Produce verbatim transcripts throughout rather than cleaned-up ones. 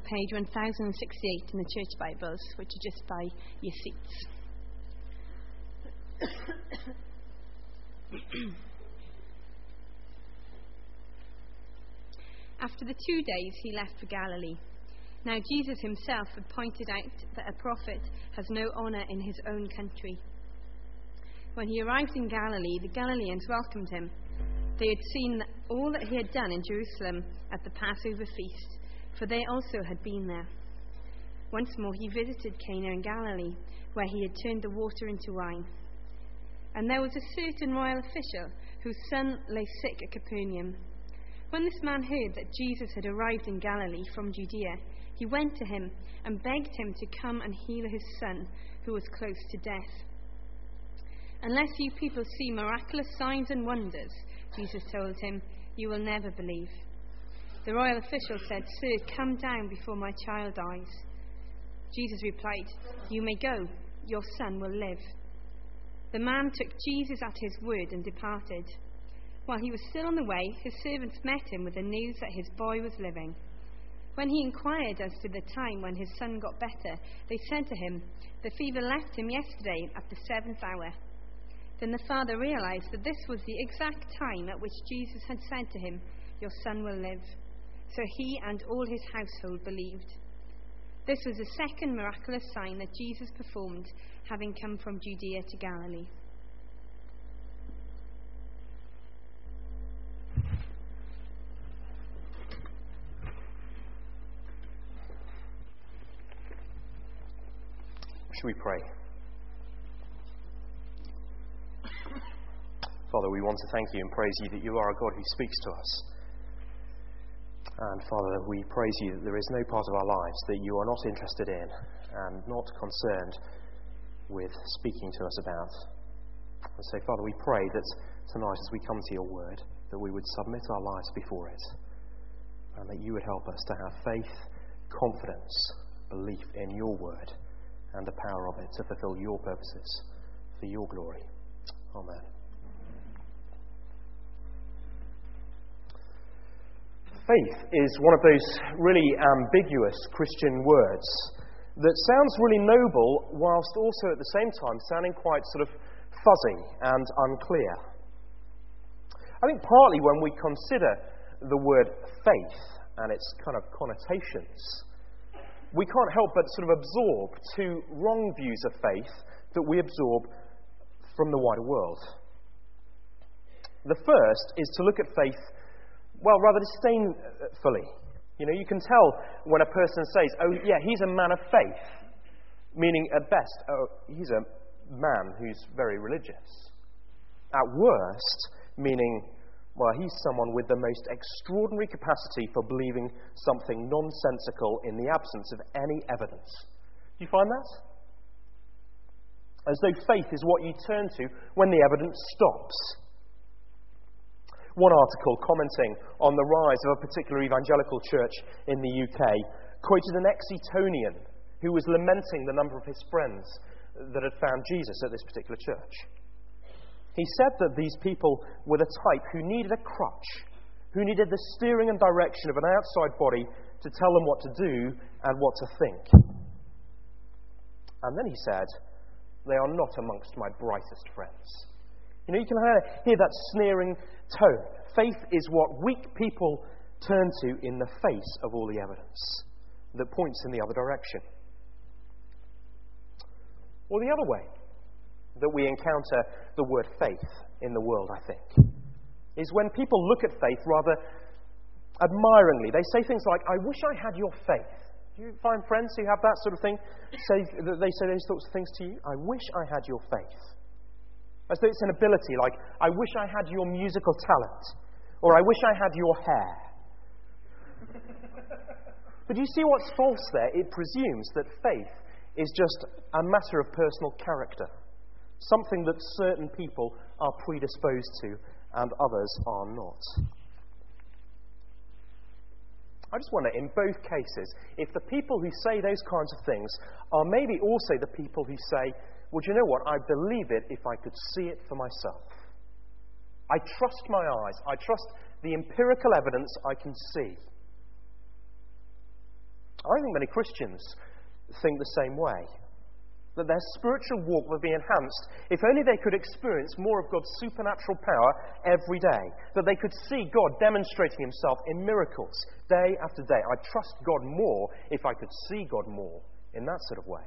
page one thousand sixty-eight in the Church Bibles, which are just by your seats. After the two days, he left for Galilee. Now Jesus himself had pointed out that a prophet has no honour in his own country. When he arrived in Galilee, the Galileans welcomed him. They had seen all that he had done in Jerusalem at the Passover feast, for they also had been there. Once more he visited Cana in Galilee, where he had turned the water into wine. And there was a certain royal official whose son lay sick at Capernaum. When this man heard that Jesus had arrived in Galilee from Judea, he went to him and begged him to come and heal his son, who was close to death. Unless you people see miraculous signs and wonders, Jesus told him, you will never believe. The royal official said, Sir, come down before my child dies. Jesus replied, you may go, your son will live. The man took Jesus at his word and departed. While he was still on the way, his servants met him with the news that his boy was living. When he inquired as to the time when his son got better, they said to him, the fever left him yesterday at the seventh hour. Then the father realized that this was the exact time at which Jesus had said to him, your son will live. So he and all his household believed. This was the second miraculous sign that Jesus performed, having come from Judea to Galilee. Shall we pray? Father, we want to thank you and praise you that you are a God who speaks to us. And Father, we praise you that there is no part of our lives that you are not interested in and not concerned with speaking to us about. And so, Father, we pray that tonight as we come to your word, that we would submit our lives before it, and that you would help us to have faith, confidence, belief in your word, and the power of it to fulfill your purposes for your glory. Amen. Faith is one of those really ambiguous Christian words that sounds really noble, whilst also at the same time sounding quite sort of fuzzy and unclear. I think partly when we consider the word faith and its kind of connotations, we can't help but sort of absorb two wrong views of faith that we absorb from the wider world. The first is to look at faith, well, rather disdainfully. You know, you can tell when a person says, oh, yeah, he's a man of faith, meaning at best, oh, he's a man who's very religious. At worst, meaning, well, he's someone with the most extraordinary capacity for believing something nonsensical in the absence of any evidence. Do you find that? As though faith is what you turn to when the evidence stops. One article commenting on the rise of a particular evangelical church in the U K quoted an ex-Etonian who was lamenting the number of his friends that had found Jesus at this particular church. He said that these people were the type who needed a crutch, who needed the steering and direction of an outside body to tell them what to do and what to think. And then he said, they are not amongst my brightest friends. You know, you can hear that sneering tone. Faith is what weak people turn to in the face of all the evidence that points in the other direction. Or the other way that we encounter the word faith in the world, I think, is when people look at faith rather admiringly. They say things like, I wish I had your faith. Do you find friends who have that sort of thing? Say, they say those sorts of things to you? I wish I had your faith. As though it's an ability, like, I wish I had your musical talent, or I wish I had your hair. But you see what's false there? It presumes that faith is just a matter of personal character, something that certain people are predisposed to and others are not. I just wonder, in both cases, if the people who say those kinds of things are maybe also the people who say, well, do you know what? I'd believe it if I could see it for myself. I trust my eyes. I trust the empirical evidence I can see. I think many Christians think the same way. That their spiritual walk would be enhanced if only they could experience more of God's supernatural power every day. That they could see God demonstrating himself in miracles day after day. I'd trust God more if I could see God more in that sort of way.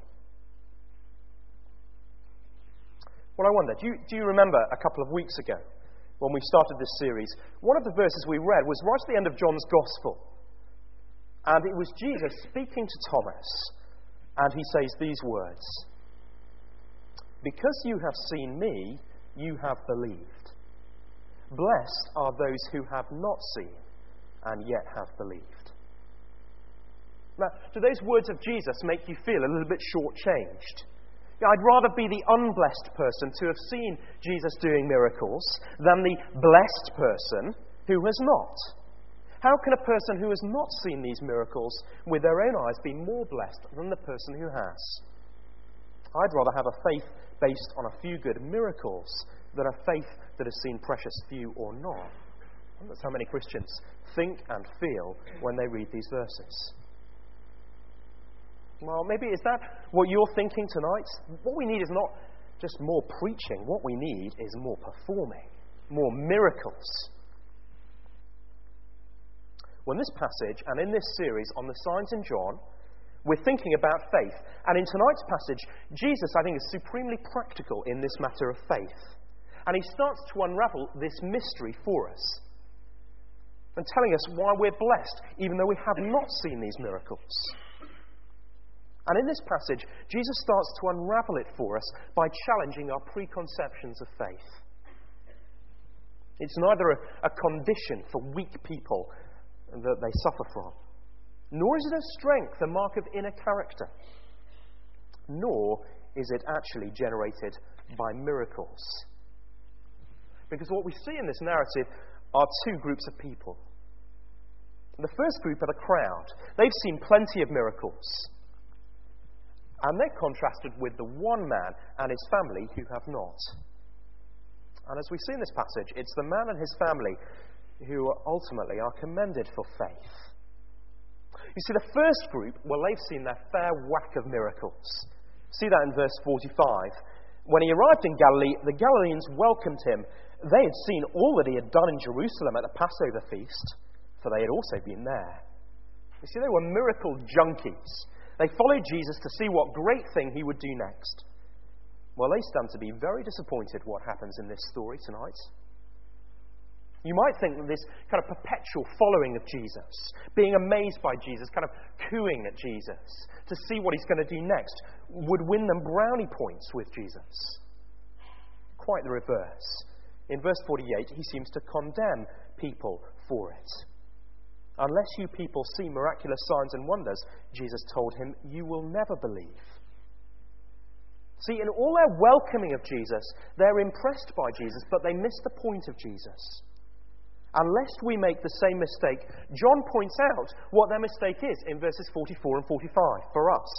Well, I wonder, do you, do you remember a couple of weeks ago when we started this series, one of the verses we read was right at the end of John's Gospel. And it was Jesus speaking to Thomas. And he says these words, "Because you have seen me, you have believed. Blessed are those who have not seen and yet have believed." Now, do those words of Jesus make you feel a little bit shortchanged? I'd rather be the unblessed person to have seen Jesus doing miracles than the blessed person who has not. How can a person who has not seen these miracles with their own eyes be more blessed than the person who has? I'd rather have a faith based on a few good miracles than a faith that has seen precious few or not. And that's how many Christians think and feel when they read these verses. Well, maybe is that what you're thinking tonight? What we need is not just more preaching. What we need is more performing, more miracles. Well, in this passage and in this series on the signs in John, we're thinking about faith. And in tonight's passage, Jesus, I think, is supremely practical in this matter of faith. And he starts to unravel this mystery for us and telling us why we're blessed, even though we have not seen these miracles. And in this passage, Jesus starts to unravel it for us by challenging our preconceptions of faith. It's neither a, a condition for weak people that they suffer from, nor is it a strength, a mark of inner character, nor is it actually generated by miracles. Because what we see in this narrative are two groups of people. The first group are the crowd. They've seen plenty of miracles. And they're contrasted with the one man and his family who have not. And as we see in this passage, it's the man and his family who ultimately are commended for faith. You see, the first group, well, they've seen their fair whack of miracles. See that in verse forty-five. When he arrived in Galilee, the Galileans welcomed him. They had seen all that he had done in Jerusalem at the Passover feast, for they had also been there. You see, they were miracle junkies. They followed Jesus to see what great thing he would do next. Well, they stand to be very disappointed what happens in this story tonight. You might think that this kind of perpetual following of Jesus, being amazed by Jesus, kind of cooing at Jesus to see what he's going to do next, would win them brownie points with Jesus. Quite the reverse. In verse forty-eight, he seems to condemn people for it. Unless you people see miraculous signs and wonders, Jesus told him, you will never believe. See, in all their welcoming of Jesus, they're impressed by Jesus, but they miss the point of Jesus. Unless we make the same mistake, John points out what their mistake is in verses forty-four and forty-five for us.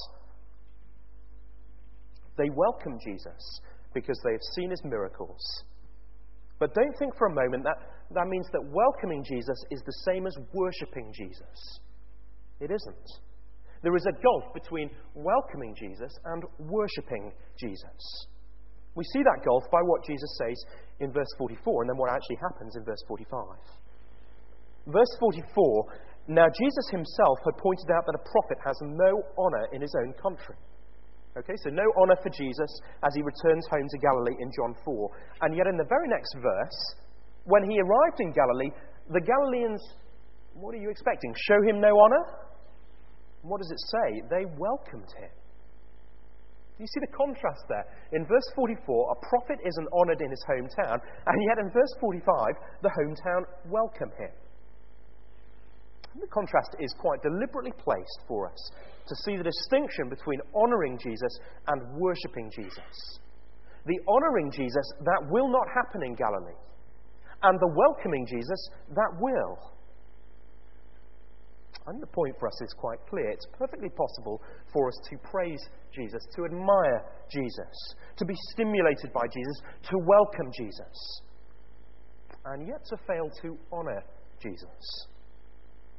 They welcome Jesus because they have seen his miracles. But don't think for a moment that that means that welcoming Jesus is the same as worshipping Jesus. It isn't. There is a gulf between welcoming Jesus and worshipping Jesus. We see that gulf by what Jesus says in verse forty-four and then what actually happens in verse forty-five. Verse forty-four, now Jesus himself had pointed out that a prophet has no honour in his own country. Okay, so no honour for Jesus as he returns home to Galilee in John four. And yet in the very next verse, when he arrived in Galilee, the Galileans, what are you expecting? Show him no honour? What does it say? They welcomed him. You see the contrast there. In verse forty-four, a prophet isn't honoured in his hometown, and yet in verse forty-five, the hometown welcome him. And the contrast is quite deliberately placed for us to see the distinction between honouring Jesus and worshipping Jesus. The honouring Jesus, that will not happen in Galilee. And the welcoming Jesus, that will. And the point for us is quite clear. It's perfectly possible for us to praise Jesus, to admire Jesus, to be stimulated by Jesus, to welcome Jesus, and yet to fail to honour Jesus.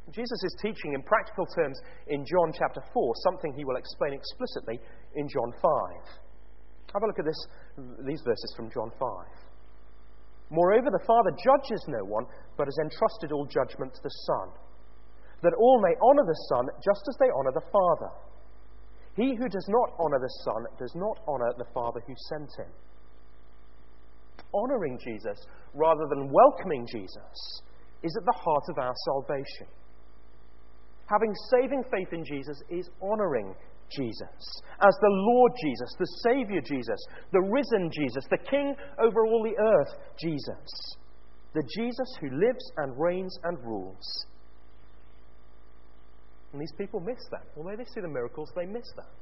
Jesus is teaching in practical terms in John chapter four, something he will explain explicitly in John five. Have a look at this, these verses from John five. Moreover, the Father judges no one, but has entrusted all judgment to the Son, that all may honour the Son just as they honour the Father. He who does not honour the Son does not honour the Father who sent him. Honouring Jesus rather than welcoming Jesus is at the heart of our salvation. Having saving faith in Jesus is honouring Jesus as the Lord Jesus, the Saviour Jesus, the risen Jesus, the King over all the earth Jesus, the Jesus who lives and reigns and rules. And these people miss that. Although they see the miracles, they miss that.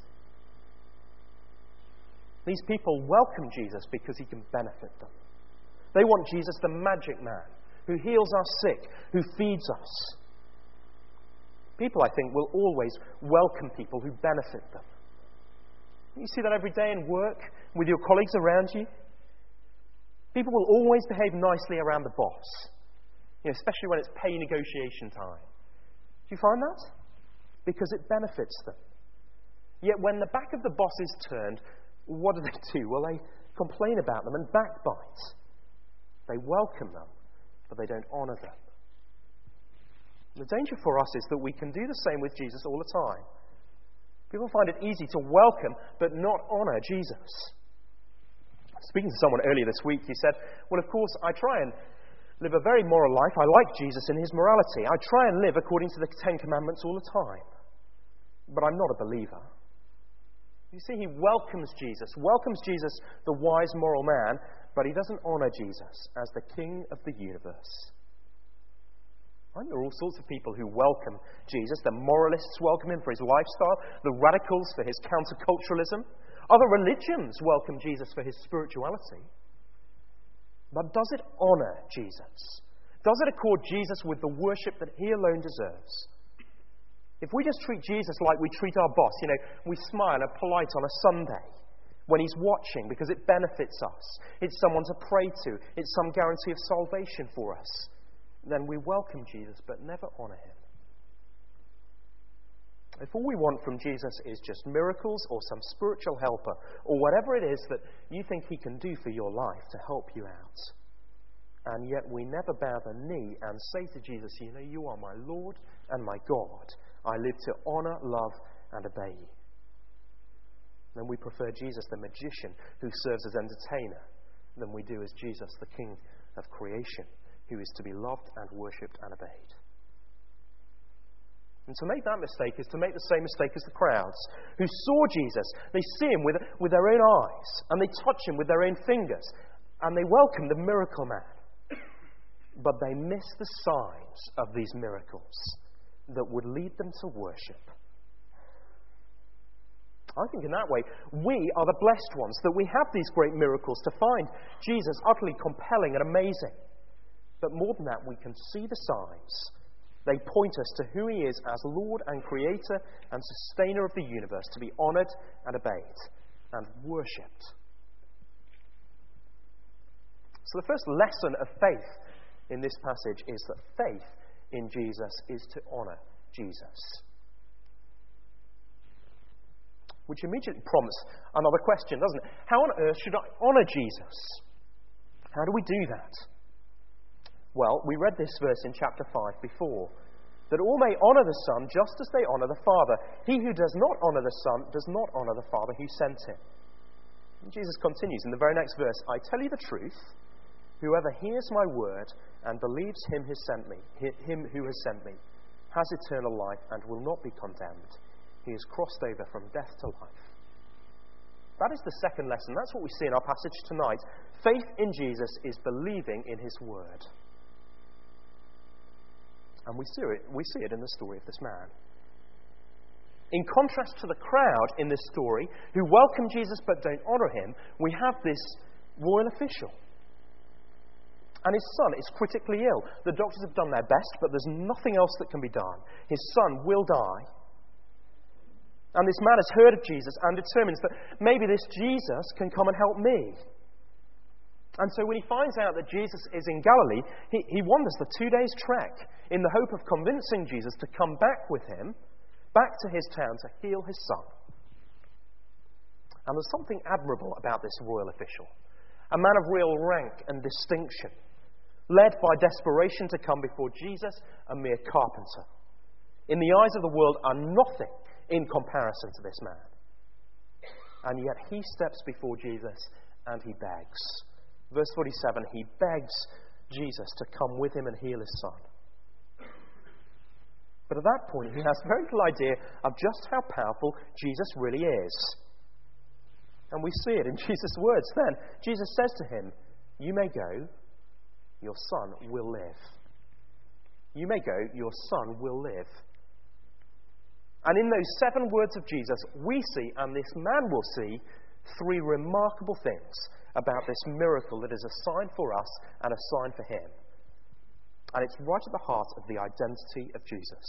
These people welcome Jesus because he can benefit them. They want Jesus, the magic man, who heals our sick, who feeds us. People, I think, will always welcome people who benefit them. You see that every day in work, with your colleagues around you. People will always behave nicely around the boss, you know, especially when it's pay negotiation time. Do you find that? Because it benefits them. Yet when the back of the boss is turned, what do they do? Well, they complain about them and backbite. They welcome them, but they don't honour them. The danger for us is that we can do the same with Jesus all the time. People find it easy to welcome but not honour Jesus. Speaking to someone earlier this week, he said, well, of course, I try and live a very moral life. I like Jesus in his morality. I try and live according to the Ten Commandments all the time. But I'm not a believer. You see, he welcomes Jesus, welcomes Jesus, the wise moral man, but he doesn't honour Jesus as the King of the universe. Aren't there all sorts of people who welcome Jesus? The moralists welcome him for his lifestyle, the radicals for his counterculturalism. Other religions welcome Jesus for his spirituality. But does it honour Jesus? Does it accord Jesus with the worship that he alone deserves? If we just treat Jesus like we treat our boss, you know, we smile and are polite on a Sunday when he's watching because it benefits us, it's someone to pray to, it's some guarantee of salvation for us, then we welcome Jesus but never honour him. If all we want from Jesus is just miracles or some spiritual helper or whatever it is that you think he can do for your life to help you out, and yet we never bow the knee and say to Jesus, you know, you are my Lord and my God. I live to honour, love and obey you. Then we prefer Jesus the magician who serves as entertainer than we do as Jesus the King of creation who is to be loved and worshipped and obeyed. And to make that mistake is to make the same mistake as the crowds who saw Jesus. They see him with, with their own eyes and they touch him with their own fingers and they welcome the miracle man. But they miss the signs of these miracles that would lead them to worship. I think in that way, we are the blessed ones, that we have these great miracles to find Jesus utterly compelling and amazing. But more than that, we can see the signs. They point us to who he is as Lord and Creator and Sustainer of the universe, to be honoured and obeyed and worshipped. So the first lesson of faith in this passage is that faith in Jesus is to honour Jesus. Which immediately prompts another question, doesn't it? How on earth should I honour Jesus? How do we do that? Well, we read this verse in chapter five before, that all may honour the Son just as they honour the Father. He who does not honour the Son does not honour the Father who sent him. And Jesus continues in the very next verse, I tell you the truth, whoever hears my word and believes him who sent me, him who has sent me, has eternal life and will not be condemned. He is crossed over from death to life. That is the second lesson. That's what we see in our passage tonight. Faith in Jesus is believing in his word. And we see it, we see it in the story of this man. In contrast to the crowd in this story, who welcome Jesus but don't honour him, we have this royal official. And his son is critically ill. The doctors have done their best, but there's nothing else that can be done. His son will die. And this man has heard of Jesus and determines that maybe this Jesus can come and help me. And so when he finds out that Jesus is in Galilee, he, he wanders the two days' trek in the hope of convincing Jesus to come back with him, back to his town to heal his son. And there's something admirable about this royal official, a man of real rank and distinction, led by desperation to come before Jesus, a mere carpenter. In the eyes of the world are nothing in comparison to this man. And yet he steps before Jesus and he begs. Verse forty-seven, he begs Jesus to come with him and heal his son. But at that point, he has very little idea of just how powerful Jesus really is. And we see it in Jesus' words then. Jesus says to him, "You may go, your son will live." You may go, your son will live. And in those seven words of Jesus, we see, and this man will see, three remarkable things about this miracle that is a sign for us and a sign for him. And it's right at the heart of the identity of Jesus.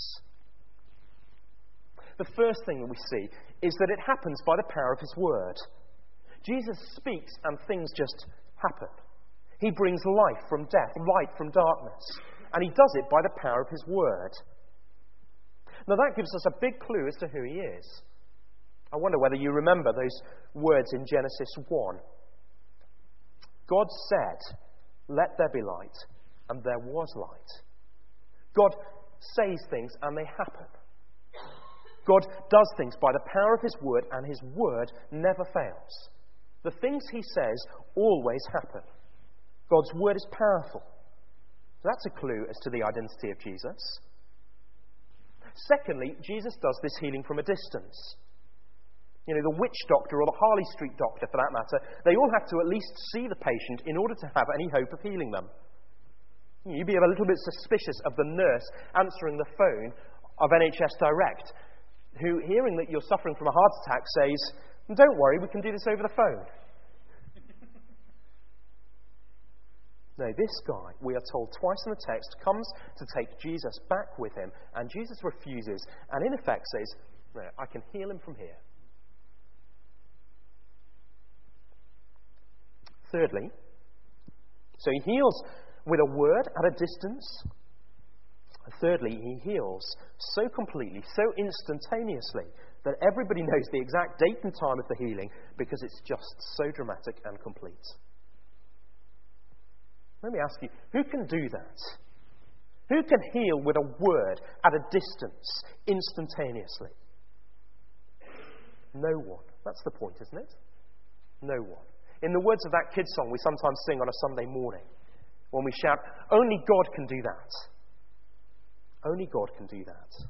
The first thing that we see is that it happens by the power of his word. Jesus speaks and things just happen. He brings life from death, light from darkness. And he does it by the power of his word. Now that gives us a big clue as to who he is. I wonder whether you remember those words in Genesis one. God said, "Let there be light," and there was light. God says things and they happen. God does things by the power of his word, and his word never fails. The things he says always happen. God's word is powerful. So that's a clue as to the identity of Jesus. Secondly, Jesus does this healing from a distance. You know, the witch doctor or the Harley Street doctor, for that matter, they all have to at least see the patient in order to have any hope of healing them. You'd be a little bit suspicious of the nurse answering the phone of N H S Direct, who, hearing that you're suffering from a heart attack, says, "Don't worry, we can do this over the phone." No, this guy, we are told twice in the text, comes to take Jesus back with him, and Jesus refuses, and in effect says, "No, I can heal him from here." Thirdly, so he heals with a word at a distance. Thirdly, he heals so completely, so instantaneously, that everybody knows the exact date and time of the healing because it's just so dramatic and complete. Let me ask you, who can do that? Who can heal with a word at a distance instantaneously? No one. That's the point, isn't it? No one. In the words of that kids' song we sometimes sing on a Sunday morning, when we shout, "Only God can do that." Only God can do that.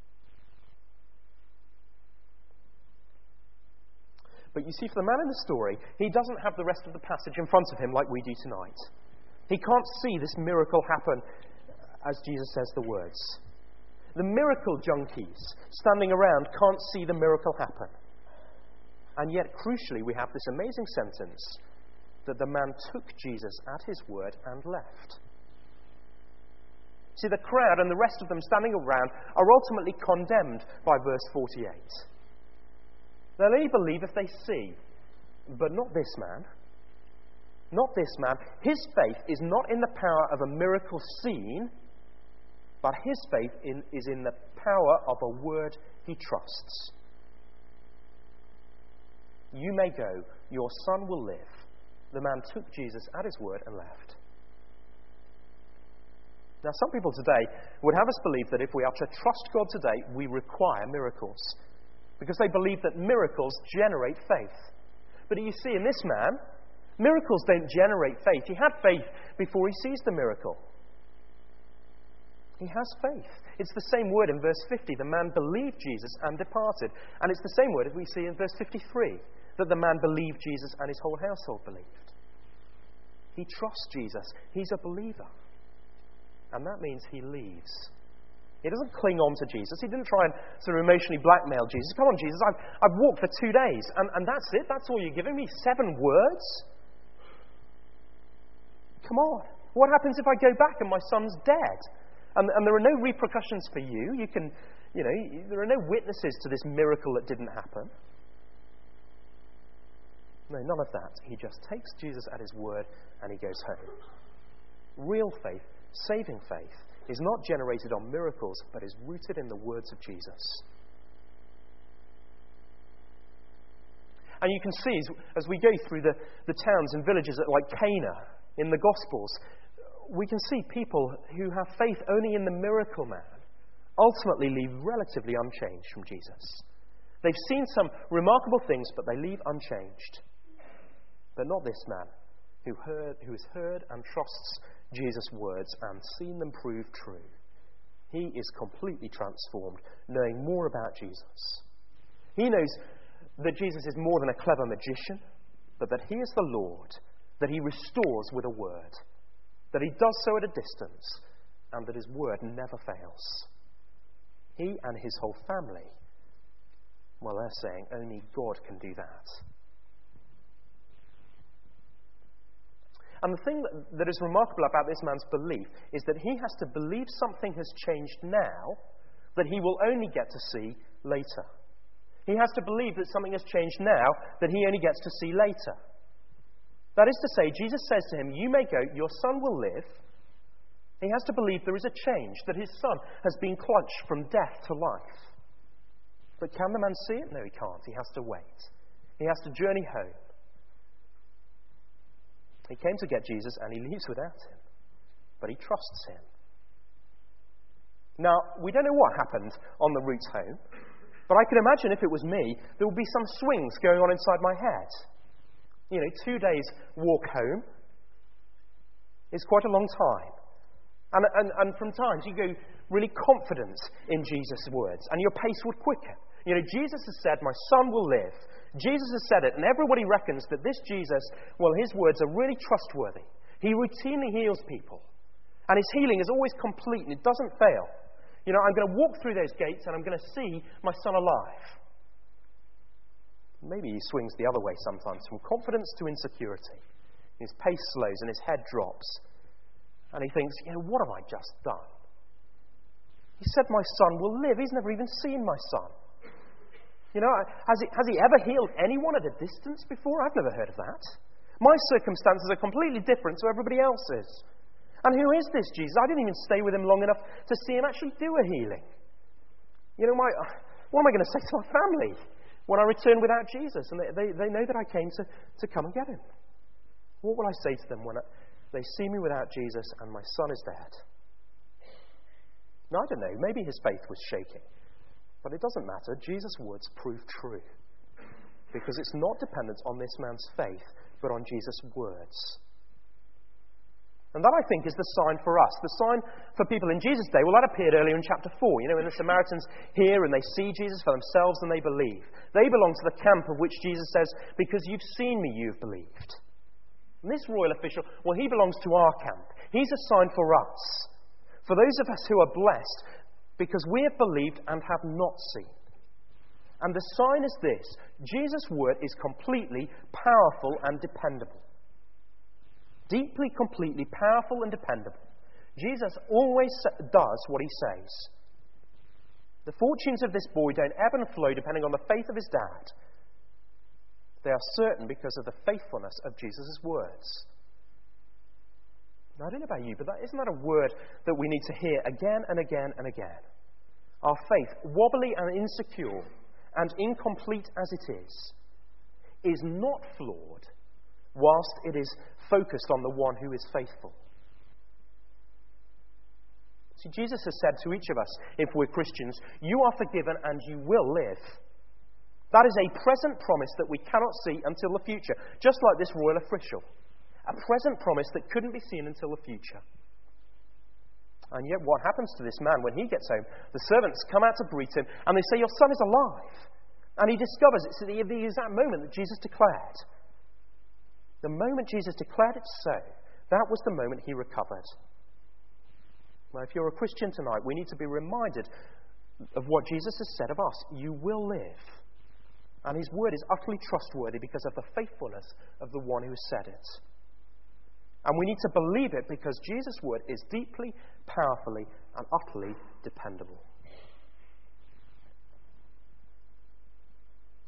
But you see, for the man in the story, he doesn't have the rest of the passage in front of him like we do tonight. He can't see this miracle happen as Jesus says the words. The miracle junkies standing around can't see the miracle happen. And yet, crucially, we have this amazing sentence that the man took Jesus at his word and left. See, the crowd and the rest of them standing around are ultimately condemned by verse forty-eight. They'll only believe if they see, but not this man. Not this man. His faith is not in the power of a miracle seen, but his faith in, is in the power of a word he trusts. You may go, your son will live. The man took Jesus at his word and left. Now, some people today would have us believe that if we are to trust God today, we require miracles, because they believe that miracles generate faith. But you see, in this man, miracles don't generate faith. He had faith before he sees the miracle. He has faith. It's the same word in verse fifty. The man believed Jesus and departed. And it's the same word that we see in verse fifty-three, that the man believed Jesus and his whole household believed. He trusts Jesus. He's a believer. And that means he leaves. He doesn't cling on to Jesus. He didn't try and sort of emotionally blackmail Jesus. "Come on, Jesus, I've, I've walked for two days, and, and that's it? That's all you're giving me? Seven words? Come on. What happens if I go back and my son's dead? And, and there are no repercussions for you. You can, you know, there are no witnesses to this miracle that didn't happen." No, none of that. He just takes Jesus at his word and he goes home. Real faith, saving faith, is not generated on miracles, but is rooted in the words of Jesus. And you can see, as, as we go through the, the towns and villages like Cana in the Gospels, we can see people who have faith only in the miracle man ultimately leave relatively unchanged from Jesus. They've seen some remarkable things, but they leave unchanged. But not this man, who heard, who has heard and trusts Jesus' words and seen them prove true. He is completely transformed, knowing more about Jesus. He knows that Jesus is more than a clever magician, but that he is the Lord, that he restores with a word, that he does so at a distance, and that his word never fails. He and his whole family, well, they're saying only God can do that. And the thing that, that is remarkable about this man's belief is that he has to believe something has changed now that he will only get to see later. He has to believe that something has changed now that he only gets to see later. That is to say, Jesus says to him, "You may go, your son will live." He has to believe there is a change, that his son has been clutched from death to life. But can the man see it? No, he can't. He has to wait. He has to journey home. He came to get Jesus and he leaves without him. But he trusts him. Now, we don't know what happened on the route home. But I can imagine if it was me, there would be some swings going on inside my head. You know, two days walk home is quite a long time. And, and, and from times you go really confident in Jesus' words, and your pace would quicken. You know, Jesus has said, "My son will live." Jesus has said it, and everybody reckons that this Jesus, well, his words are really trustworthy. He routinely heals people. And his healing is always complete, and it doesn't fail. You know, I'm going to walk through those gates and I'm going to see my son alive. Maybe he swings the other way sometimes, from confidence to insecurity. His pace slows and his head drops. And he thinks, you know, what have I just done? He said my son will live. He's never even seen my son. You know, has he, has he ever healed anyone at a distance before? I've never heard of that. My circumstances are completely different to everybody else's. And who is this Jesus? I didn't even stay with him long enough to see him actually do a healing. You know, my, what am I going to say to my family when I return without Jesus? And they, they, they know that I came to, to come and get him. What will I say to them when I, they see me without Jesus and my son is dead? Now, I don't know. Maybe his faith was shaking. But it doesn't matter. Jesus' words prove true. Because it's not dependent on this man's faith, but on Jesus' words. And that, I think, is the sign for us. The sign for people in Jesus' day, well, that appeared earlier in chapter four. You know, when the Samaritans hear and they see Jesus for themselves and they believe. They belong to the camp of which Jesus says, "Because you've seen me, you've believed." And this royal official, well, he belongs to our camp. He's a sign for us. For those of us who are blessed, because we have believed and have not seen. And the sign is this: Jesus' word is completely powerful and dependable. Deeply, completely powerful and dependable. Jesus always does what he says. The fortunes of this boy don't ebb and flow depending on the faith of his dad. They are certain because of the faithfulness of Jesus' words. Now, I don't know about you, but that, isn't that a word that we need to hear again and again and again? Our faith, wobbly and insecure and incomplete as it is, is not flawed whilst it is focused on the one who is faithful. See, Jesus has said to each of us, if we're Christians, "You are forgiven and you will live." That is a present promise that we cannot see until the future, just like this royal official. A present promise that couldn't be seen until the future. And yet what happens to this man when he gets home? The servants come out to greet him and they say, "Your son is alive." And he discovers it's at the exact moment that Jesus declared. The moment Jesus declared it so, that was the moment he recovered. Now, if you're a Christian tonight, we need to be reminded of what Jesus has said of us. You will live. And his word is utterly trustworthy because of the faithfulness of the one who has said it. And we need to believe it because Jesus' word is deeply, powerfully, and utterly dependable.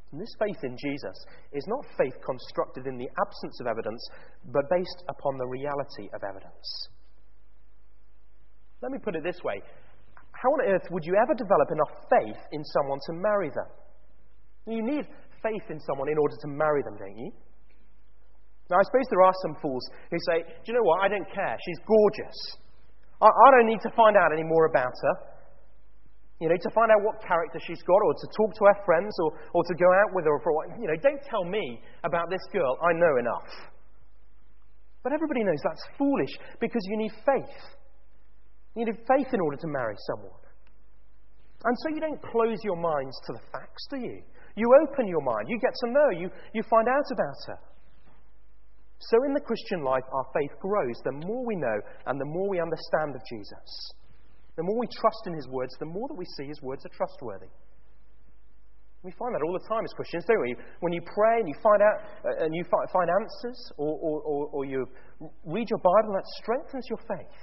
And this faith in Jesus is not faith constructed in the absence of evidence, but based upon the reality of evidence. Let me put it this way. How on earth would you ever develop enough faith in someone to marry them? You need faith in someone in order to marry them, don't you? Now, I suppose there are some fools who say, do you know what, I don't care, she's gorgeous. I, I don't need to find out any more about her. You know, to find out what character she's got, or to talk to her friends, or, or to go out with her for a while. You know, don't tell me about this girl, I know enough. But everybody knows that's foolish, because you need faith. You need faith in order to marry someone. And so you don't close your minds to the facts, do you? You open your mind, you get to know, you, you find out about her. So in the Christian life, our faith grows the more we know and the more we understand of Jesus. The more we trust in his words, the more that we see his words are trustworthy. We find that all the time as Christians, don't we? When you pray and you find out uh, and you find answers, or, or, or, or you read your Bible, that strengthens your faith.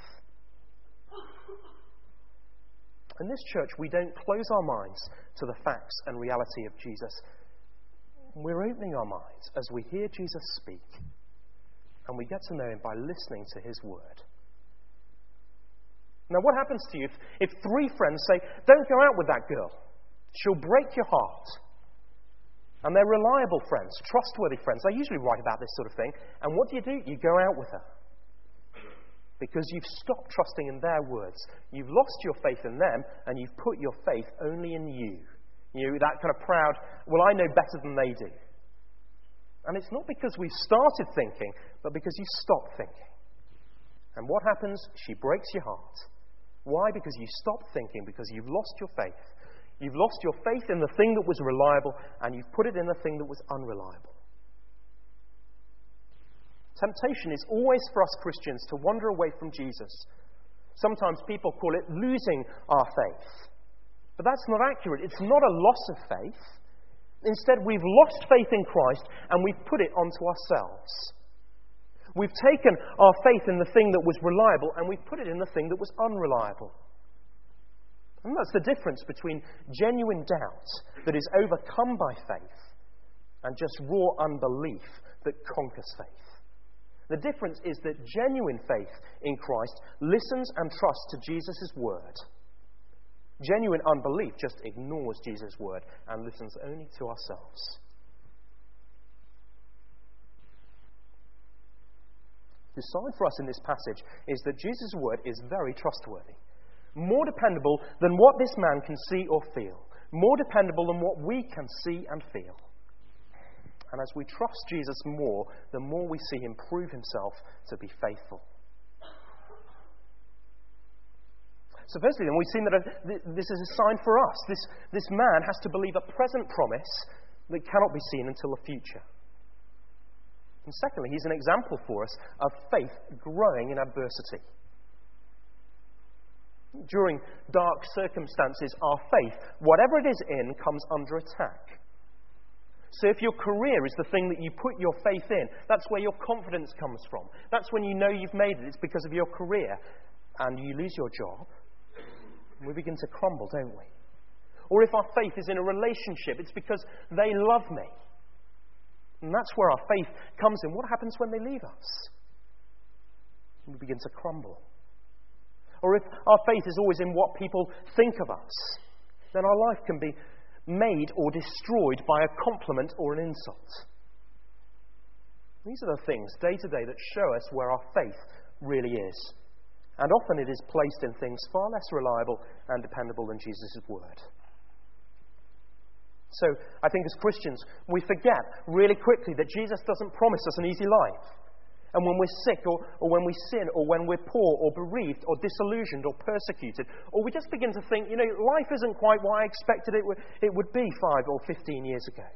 In this church, we don't close our minds to the facts and reality of Jesus. We're opening our minds as we hear Jesus speak. And we get to know him by listening to his word. Now, what happens to you if, if three friends say, don't go out with that girl. She'll break your heart. And they're reliable friends, trustworthy friends. They usually write about this sort of thing. And what do you do? You go out with her. Because you've stopped trusting in their words. You've lost your faith in them, and you've put your faith only in you. You know, that kind of proud, well, I know better than they do. And it's not because we've started thinking, but because you stopped thinking. And what happens? She breaks your heart. Why? Because you stopped thinking, because you've lost your faith. You've lost your faith in the thing that was reliable, and you've put it in the thing that was unreliable. Temptation is always for us Christians to wander away from Jesus. Sometimes people call it losing our faith. But that's not accurate. It's not a loss of faith. Instead, we've lost faith in Christ and we've put it onto ourselves. We've taken our faith in the thing that was reliable and we've put it in the thing that was unreliable. And that's the difference between genuine doubt that is overcome by faith and just raw unbelief that conquers faith. The difference is that genuine faith in Christ listens and trusts to Jesus' word. Genuine unbelief just ignores Jesus' word and listens only to ourselves. The sign for us in this passage is that Jesus' word is very trustworthy. More dependable than what this man can see or feel. More dependable than what we can see and feel. And as we trust Jesus more, the more we see him prove himself to be faithful. So firstly, then, we've seen that a, this is a sign for us. This, this man has to believe a present promise that cannot be seen until the future. And secondly, he's an example for us of faith growing in adversity. During dark circumstances, our faith, whatever it is in, comes under attack. So if your career is the thing that you put your faith in, that's where your confidence comes from. That's when you know you've made it. It's because of your career. And you lose your job. We begin to crumble, don't we? Or if our faith is in a relationship, it's because they love me. And that's where our faith comes in. What happens when they leave us? We begin to crumble. Or if our faith is always in what people think of us, then our life can be made or destroyed by a compliment or an insult. These are the things day to day that show us where our faith really is. And often it is placed in things far less reliable and dependable than Jesus' word. So I think as Christians, we forget really quickly that Jesus doesn't promise us an easy life. And when we're sick, or, or when we sin, or when we're poor, or bereaved, or disillusioned, or persecuted, or we just begin to think, you know, life isn't quite what I expected it would, it would be five or fifteen years ago.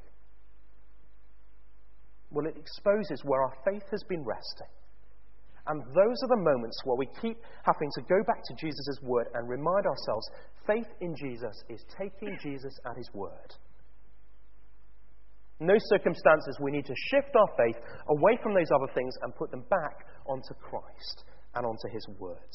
Well, it exposes where our faith has been resting. And those are the moments where we keep having to go back to Jesus' word and remind ourselves, faith in Jesus is taking Jesus at his word. In those circumstances, we need to shift our faith away from those other things and put them back onto Christ and onto his words.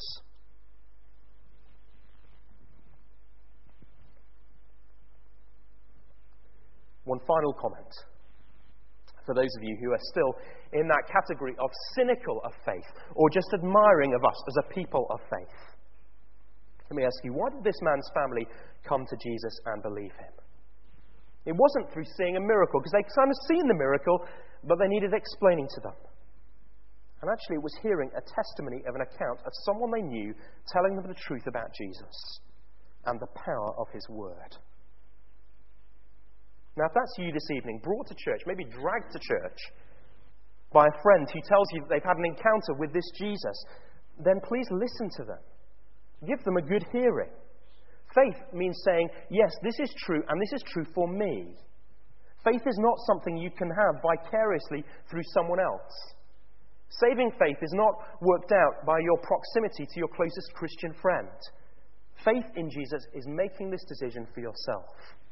One final comment. For those of you who are still in that category of cynical of faith, or just admiring of us as a people of faith, let me ask you, why did this man's family come to Jesus and believe him? It wasn't through seeing a miracle, because they'd kind of seen the miracle, but they needed explaining to them. And actually, it was hearing a testimony of an account of someone they knew telling them the truth about Jesus and the power of his word. Now, if that's you this evening, brought to church, maybe dragged to church by a friend who tells you that they've had an encounter with this Jesus, then please listen to them. Give them a good hearing. Faith means saying, yes, this is true, and this is true for me. Faith is not something you can have vicariously through someone else. Saving faith is not worked out by your proximity to your closest Christian friend. Faith in Jesus is making this decision for yourself.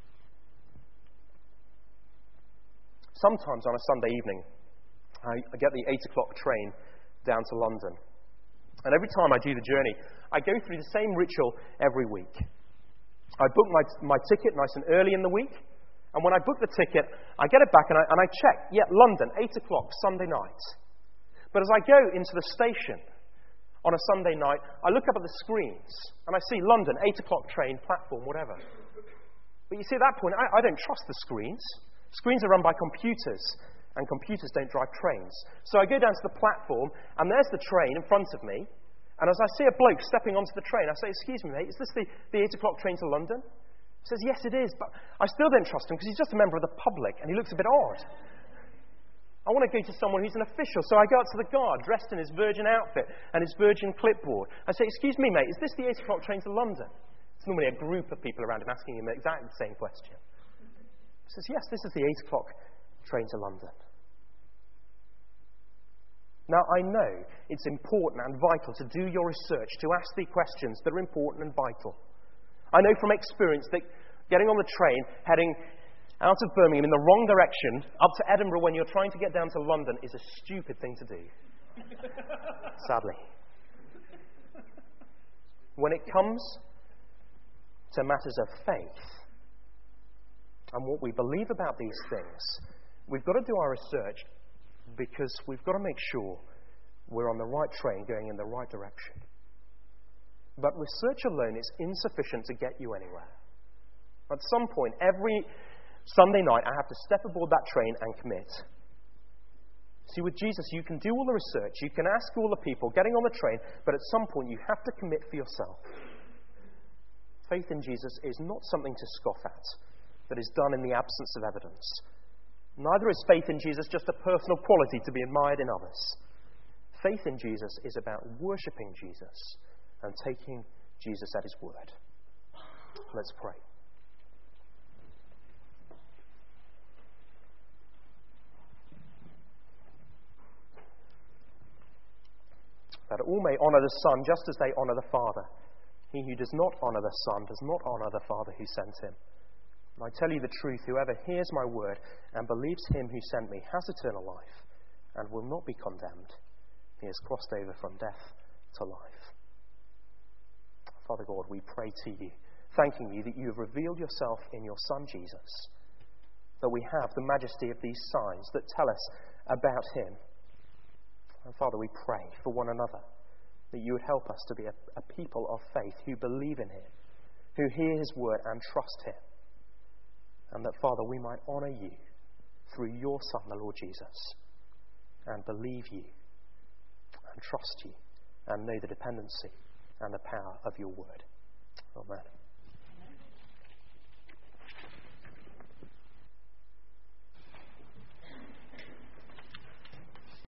Sometimes on a Sunday evening, I get the eight o'clock train down to London. And every time I do the journey, I go through the same ritual every week. I book my, my ticket nice and early in the week. And when I book the ticket, I get it back and I, and I check. Yeah, London, eight o'clock, Sunday night. But as I go into the station on a Sunday night, I look up at the screens and I see London, eight o'clock train, platform, whatever. But you see, at that point, I, I don't trust the screens. Screens are run by computers, and computers don't drive trains. So I go down to the platform, and there's the train in front of me. And as I see a bloke stepping onto the train, I say, excuse me, mate, is this the, the eight o'clock train to London? He says, yes, it is, but I still don't trust him because he's just a member of the public, and he looks a bit odd. I want to go to someone who's an official, so I go out to the guard, dressed in his Virgin outfit and his Virgin clipboard. I say, excuse me, mate, is this the eight o'clock train to London? It's normally a group of people around him asking him exactly the same question. He says, yes, this is the eight o'clock train to London. Now, I know it's important and vital to do your research, to ask the questions that are important and vital. I know from experience that getting on the train, heading out of Birmingham in the wrong direction, up to Edinburgh when you're trying to get down to London, is a stupid thing to do. Sadly. When it comes to matters of faith, and what we believe about these things, we've got to do our research because we've got to make sure we're on the right train going in the right direction. But research alone is insufficient to get you anywhere. At some point, every Sunday night, I have to step aboard that train and commit. See, with Jesus, you can do all the research, you can ask all the people getting on the train, but at some point you have to commit for yourself. Faith in Jesus is not something to scoff at, that is done in the absence of evidence. Neither is faith in Jesus just a personal quality to be admired in others. Faith in Jesus is about worshipping Jesus and taking Jesus at his word. Let's pray. That all may honour the Son just as they honour the Father. He who does not honour the Son does not honour the Father who sent him. And I tell you the truth, whoever hears my word and believes him who sent me has eternal life and will not be condemned. He has crossed over from death to life. Father God, we pray to you, thanking you that you have revealed yourself in your Son Jesus, that we have the majesty of these signs that tell us about him. And Father, we pray for one another, that you would help us to be a, a people of faith who believe in him, who hear his word and trust him. And that, Father, we might honour you through your Son, the Lord Jesus, and believe you, and trust you, and know the dependency and the power of your word. Amen.